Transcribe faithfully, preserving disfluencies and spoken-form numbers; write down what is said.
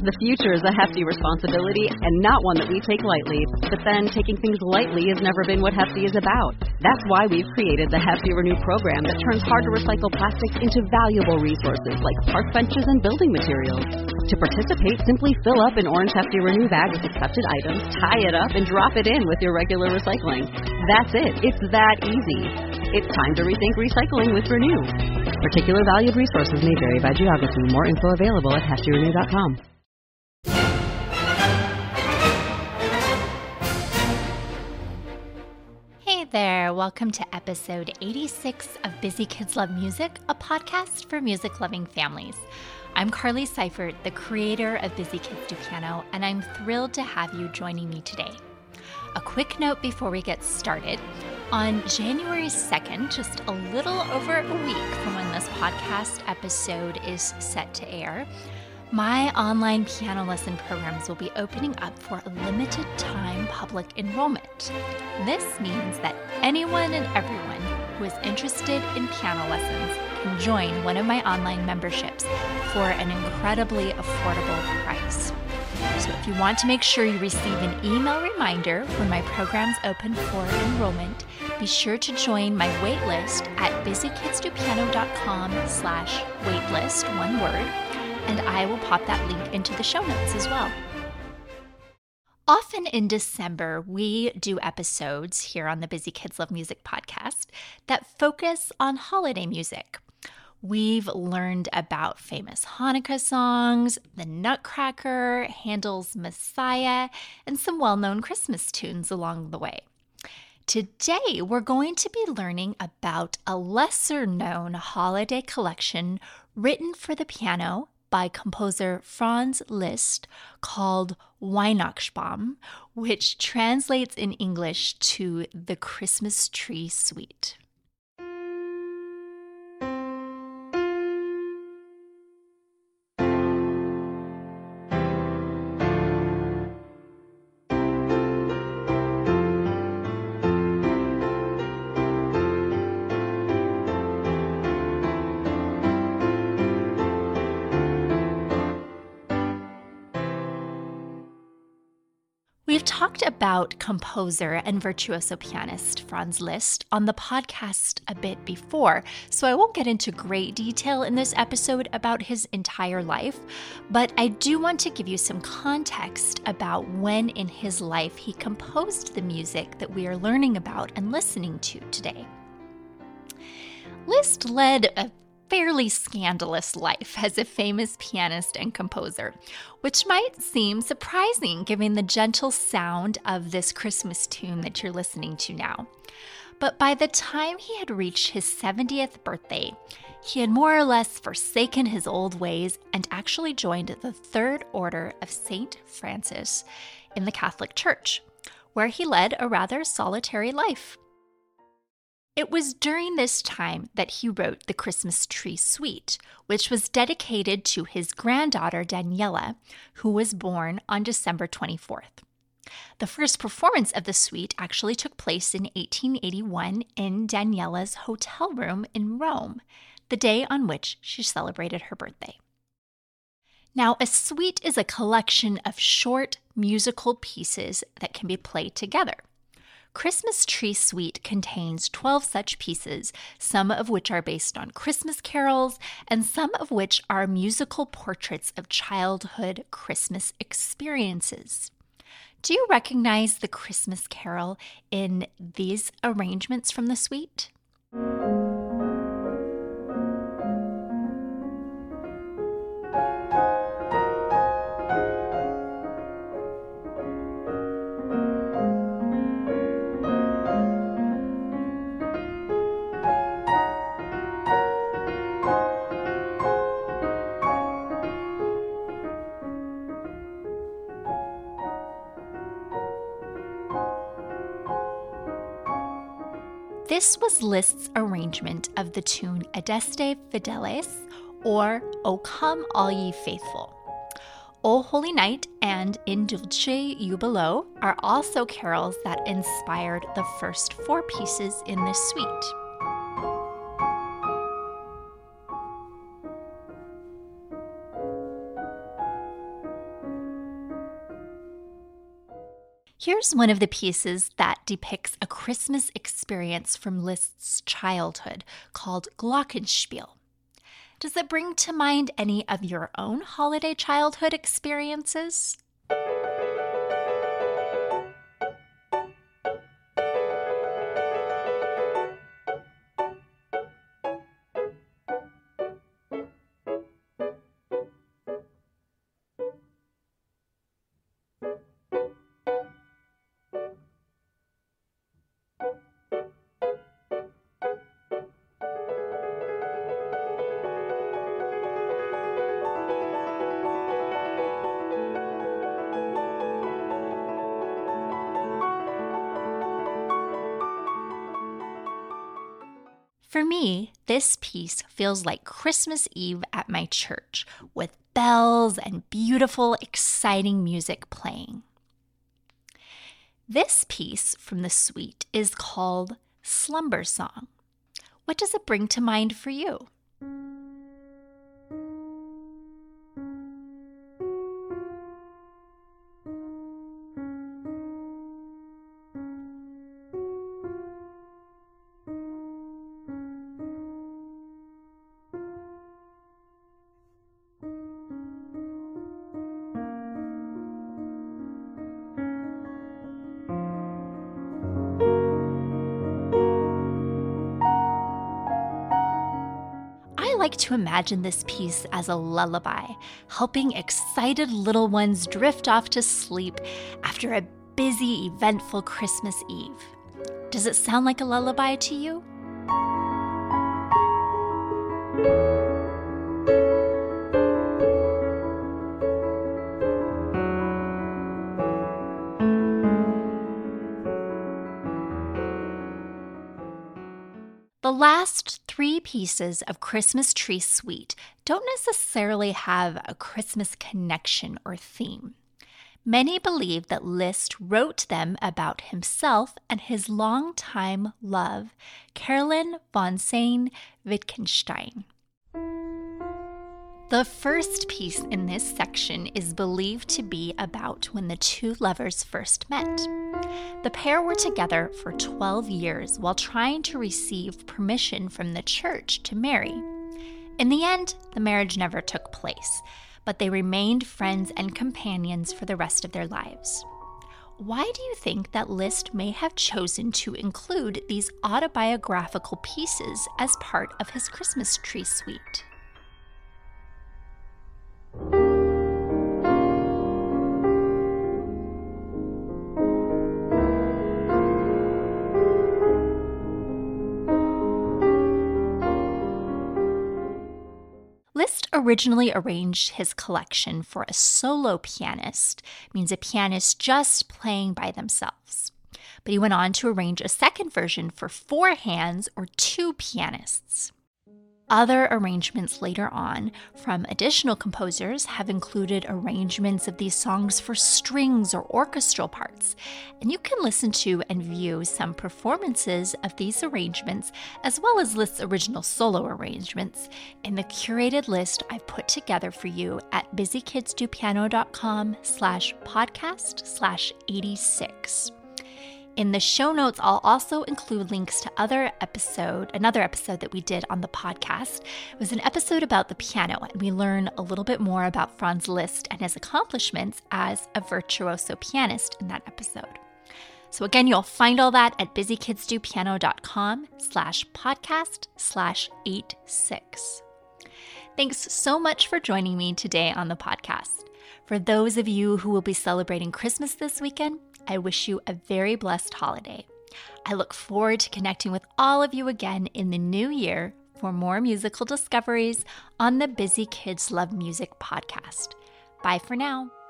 The future is a hefty responsibility and not one that we take lightly. But then, taking things lightly has never been what Hefty is about. That's why we've created the Hefty Renew program that turns hard-to-recycle plastics into valuable resources like park benches and building materials. To participate, simply fill up an orange Hefty Renew bag with accepted items, tie it up, and drop it in with your regular recycling. That's it. It's that easy. It's time to rethink recycling with Renew. Particular valued resources may vary by geography. More info available at hefty renew dot com. Hey there, welcome to episode eighty-six of Busy Kids Love Music, a podcast for music-loving families. I'm Carly Seifert, the creator of Busy Kids Do Piano, and I'm thrilled to have you joining me today. A quick note before we get started. On January second, just a little over a week from when this podcast episode is set to air, my online piano lesson programs will be opening up for a limited time public enrollment. This means that anyone and everyone who is interested in piano lessons can join one of my online memberships for an incredibly affordable price. So if you want to make sure you receive an email reminder when my programs open for enrollment, be sure to join my waitlist at busy kids do piano dot com slash waitlist, one word, and I will pop that link into the show notes as well. Often in December, we do episodes here on the Busy Kids Love Music podcast that focus on holiday music. We've learned about famous Hanukkah songs, the Nutcracker, Handel's Messiah, and some well-known Christmas tunes along the way. Today, we're going to be learning about a lesser-known holiday collection written for the piano by composer Franz Liszt called Weihnachtsbaum, which translates in English to the Christmas Tree Suite. We've talked about composer and virtuoso pianist Franz Liszt on the podcast a bit before, so I won't get into great detail in this episode about his entire life, but I do want to give you some context about when in his life he composed the music that we are learning about and listening to today. Liszt led a fairly scandalous life as a famous pianist and composer, which might seem surprising given the gentle sound of this Christmas tune that you're listening to now. But by the time he had reached his seventieth birthday, he had more or less forsaken his old ways and actually joined the Third Order of Saint Francis in the Catholic Church, where he led a rather solitary life. It was during this time that he wrote the Christmas Tree Suite, which was dedicated to his granddaughter Daniela, who was born on December twenty-fourth. The first performance of the suite actually took place in eighteen eighty-one in Daniela's hotel room in Rome, the day on which she celebrated her birthday. Now, a suite is a collection of short musical pieces that can be played together. Christmas Tree Suite contains twelve such pieces, some of which are based on Christmas carols, and some of which are musical portraits of childhood Christmas experiences. Do you recognize the Christmas carol in these arrangements from the suite? This was Liszt's arrangement of the tune Adeste Fideles, or O Come All Ye Faithful. O Holy Night and In Dulce Jubilo are also carols that inspired the first four pieces in this suite. Here's one of the pieces that depicts a Christmas experience from Liszt's childhood called Glockenspiel. Does it bring to mind any of your own holiday childhood experiences? For me, this piece feels like Christmas Eve at my church, with bells and beautiful, exciting music playing. This piece from the suite is called Slumber Song. What does it bring to mind for you? I like to imagine this piece as a lullaby, helping excited little ones drift off to sleep after a busy, eventful Christmas Eve. Does it sound like a lullaby to you? The last three pieces of Christmas Tree Suite don't necessarily have a Christmas connection or theme. Many believe that Liszt wrote them about himself and his longtime love, Caroline von Sayn-Wittgenstein. The first piece in this section is believed to be about when the two lovers first met. The pair were together for twelve years while trying to receive permission from the church to marry. In the end, the marriage never took place, but they remained friends and companions for the rest of their lives. Why do you think that Liszt may have chosen to include these autobiographical pieces as part of his Christmas Tree Suite? Liszt originally arranged his collection for a solo pianist, means a pianist just playing by themselves. But he went on to arrange a second version for four hands or two pianists. Other arrangements later on from additional composers have included arrangements of these songs for strings or orchestral parts, and you can listen to and view some performances of these arrangements as well as Liszt's original solo arrangements in the curated list I've put together for you at busykidsdopiano.com slash podcast slash 86. In the show notes, I'll also include links to other episode, another episode that we did on the podcast. It was an episode about the piano, and we learn a little bit more about Franz Liszt and his accomplishments as a virtuoso pianist in that episode. So again, you'll find all that at busykidsdopiano.com slash podcast slash 86. Thanks so much for joining me today on the podcast. For those of you who will be celebrating Christmas this weekend, I wish you a very blessed holiday. I look forward to connecting with all of you again in the new year for more musical discoveries on the Busy Kids Love Music podcast. Bye for now.